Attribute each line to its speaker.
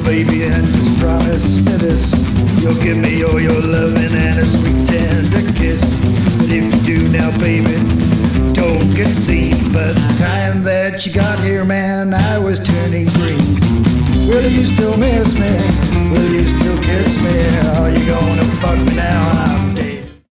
Speaker 1: baby, and just promise me this. You'll give me all your loving and a sweet tender kiss. But if you do now, baby, don't get seen. But the time that you got here, man, I was turning green. Will you still miss me? Will you still kiss me? Are you gonna fuck me now?